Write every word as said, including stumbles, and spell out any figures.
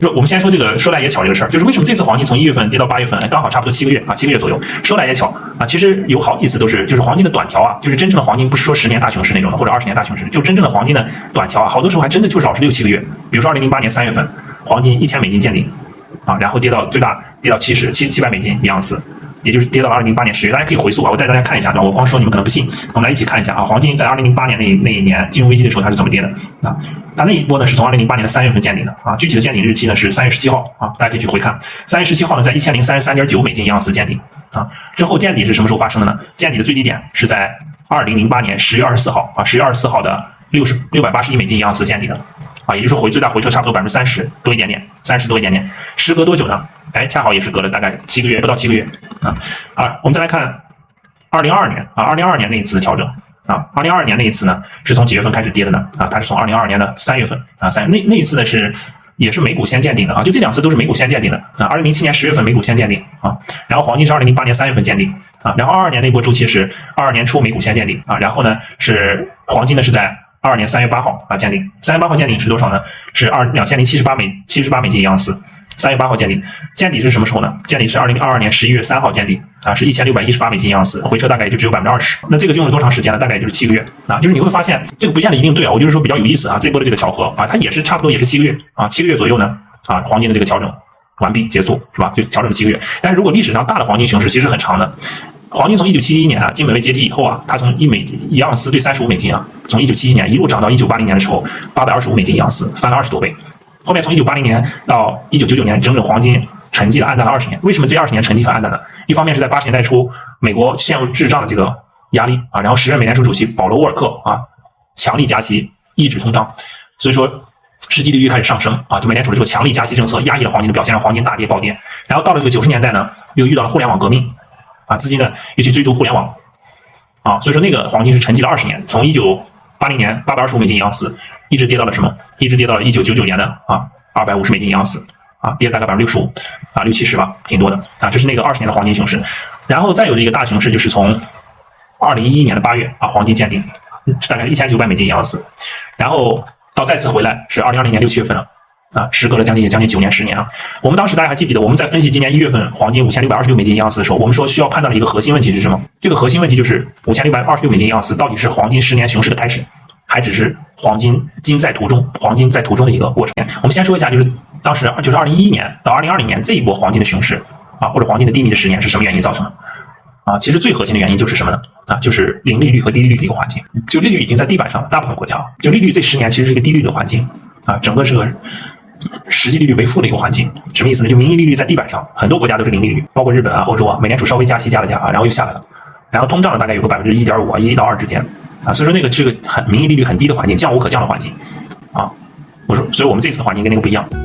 说我们先说这个说来也巧这个事儿，就是为什么这次黄金从一月份跌到八月份，刚好差不多七个月啊，七个月左右。说来也巧啊，其实有好几次都是，就是黄金的短条啊，就是真正的黄金，不是说十年大熊市那种的，或者二十年大熊市，就真正的黄金的短条啊，好多时候还真的就是老是六七个月。比如说二零零八年三月份，黄金一千美金见顶啊，然后跌到最大跌到七十七七百美金一盎司。也就是跌到了二零零八年十月，大家可以回溯啊，我带大家看一下，我光说你们可能不信，我们来一起看一下啊。黄金在二零零八年那那一年金融危机的时候它是怎么跌的啊？它那一波呢是从二零零八年的三月份见顶的啊，具体的见顶日期呢是三月十七号啊，大家可以去回看。三月十七号呢在一千零三十三点九美金一盎司见顶啊，之后见底是什么时候发生的呢？见底的最低点是在二零零八年十月二十四号啊，十月二十四号的六十六百八十一美金一盎司见底的啊，也就是回最大回撤差不多百分之三十多一点点，三十多一点点，时隔多久呢？哎，恰好也是隔了大概七个月，不到七个月啊。啊，我们再来看二零二二年啊，二零二二年那一次的调整啊，二零二二年那一次呢是从几月份开始跌的呢？啊，它是从二零二二年的三月份啊，三月那那一次呢是也是美股先见顶的啊，就这两次都是美股先见顶的啊。二零零七年十月份美股先见顶啊，然后黄金是二零零八年三月份见顶啊，然后二二年那波周期是二二年初美股先见顶啊，然后呢是黄金呢是在二二年三月八号啊见顶，三月八号见顶是多少呢？是二两千零七十八美七十八美金一盎司。三月八号见底，见底是什么时候呢？见底是二零二二年十一月三号见底啊，是一千六百一十八美金一盎司，回撤大概也就只有百分之二十。那这个用了多长时间呢？大概也就是七个月啊。就是你会发现这个不见得一定对啊，我就是说比较有意思啊。这波的这个巧合啊，它也是差不多也是七个月啊，七个月左右呢啊，黄金的这个调整完毕结束是吧？就调整七个月。但是如果历史上大的黄金熊市其实很长的，黄金从一九七一年啊金本位解体以后啊，它从一美一盎司兑三十五美金啊，从一九七一年一路涨到一九八零年的时候八百二十五美金一盎司，翻了二十多倍。后面从一九八零年到一九九九年，整整黄金沉寂了暗淡了二十年。为什么这二十年沉寂和暗淡呢？一方面是在八十年代初，美国陷入滞胀的这个压力啊，然后时任美联储主席保罗沃尔克啊强力加息抑制通胀，所以说实际利率开始上升啊，就美联储的这个强力加息政策压抑了黄金的表现，让黄金大跌暴跌。然后到了这个九十年代呢，又遇到了互联网革命啊，资金呢又去追逐互联网啊，所以说那个黄金是沉寂了二十年，从一九八零年八百二十五美金一盎司。一直跌到了什么？一直跌到了一九九九年的啊二百五十美金一盎司啊，跌了大概百分之六十五啊，六七十吧，挺多的啊。这是那个二十年的黄金熊市，然后再有的一个大熊市就是从二零一一年的八月啊，黄金见顶，大概一千九百美金一盎司，然后到再次回来是二零二零年六七月份了啊，时隔了将近也将近九年十年啊。我们当时大家还记不记得我们在分析今年一月份黄金五千六百二十六美金一盎司的时候，我们说需要判断的一个核心问题是什么？这个核心问题就是五千六百二十六美金一盎司到底是黄金十年熊市的开始？还只是黄金金在途中，黄金在途中的一个过程。我们先说一下，就是当时就是二零一一年到二零二零年这一波黄金的熊市啊，或者黄金的低迷的十年是什么原因造成的？啊，其实最核心的原因就是什么呢？啊，就是零利率和低利率的一个环境。就利率已经在地板上了，大部分国家就利率这十年其实是一个低利率的环境啊，整个是个实际利率为负的一个环境。什么意思呢？就名义利率在地板上，很多国家都是零利率，包括日本啊、欧洲啊，美联储稍微加息加了加啊，然后又下来了，然后通胀了大概有个百分之一点五啊，一到二之间。啊，所以说那个是个很名义利率很低的环境，降无可降的环境，啊，我说，所以我们这次的环境跟那个不一样。